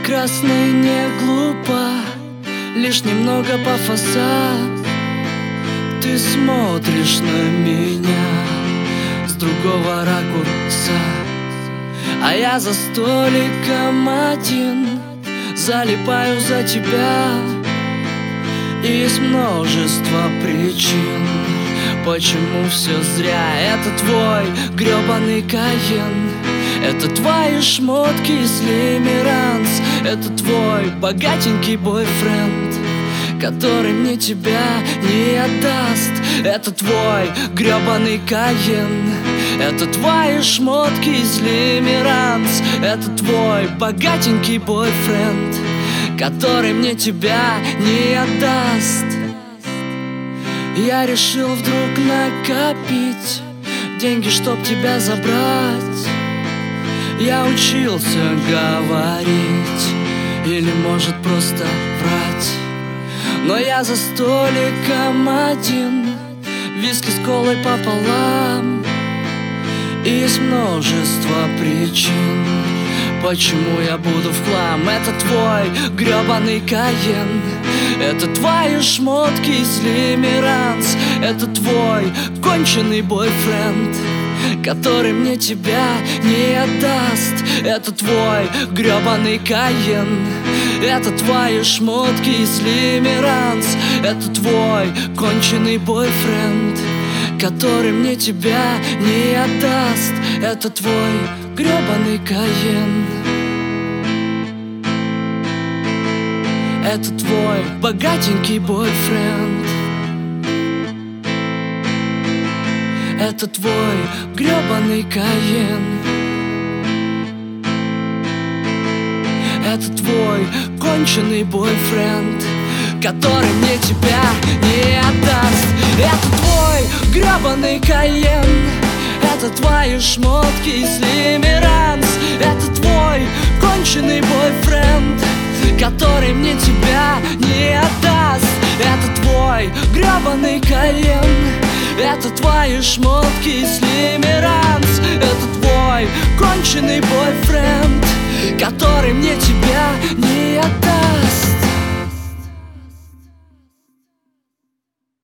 прекрасно и не глупо, лишь немного пафоса. Ты смотришь на меня с другого ракурса, а я за столиком один залипаю за тебя. Из множества причин, почему все зря. Это твой гребаный Кайен, это твои шмотки из Лимеранс, это твой богатенький бойфренд, который мне тебя не отдаст. Это твой гребаный Кайен, это твои шмотки из Лимеранс, это твой богатенький бойфренд, который мне тебя не отдаст. Я решил вдруг накопить деньги, чтоб тебя забрать. Я учился говорить или, может, просто врать, но я за столиком один, виски с колой пополам. Из множества причин, почему я буду в хлам. Это твой гребаный Кайен, это твои шмотки из Лимеранс, это твой конченый бойфренд, который мне тебя не отдаст. Это твой гребаный Кайен, это твои шмотки из Лимеранс, это твой конченый бойфренд, который мне тебя не отдаст. Это твой гребаный Кайен, это твой богатенький бойфренд, это твой гребаный Кайен, это твой конченый бойфренд, который мне тебя не отдаст. Это твой гребаный Кайен, это твои шмотки из Лимеранс, это твой конченый бойфренд, который мне тебя не отдаст. Это твой гребаный Кайен, это твои шмотки из Лимеранс, это твой конченый бойфренд, который мне тебя не отдаст.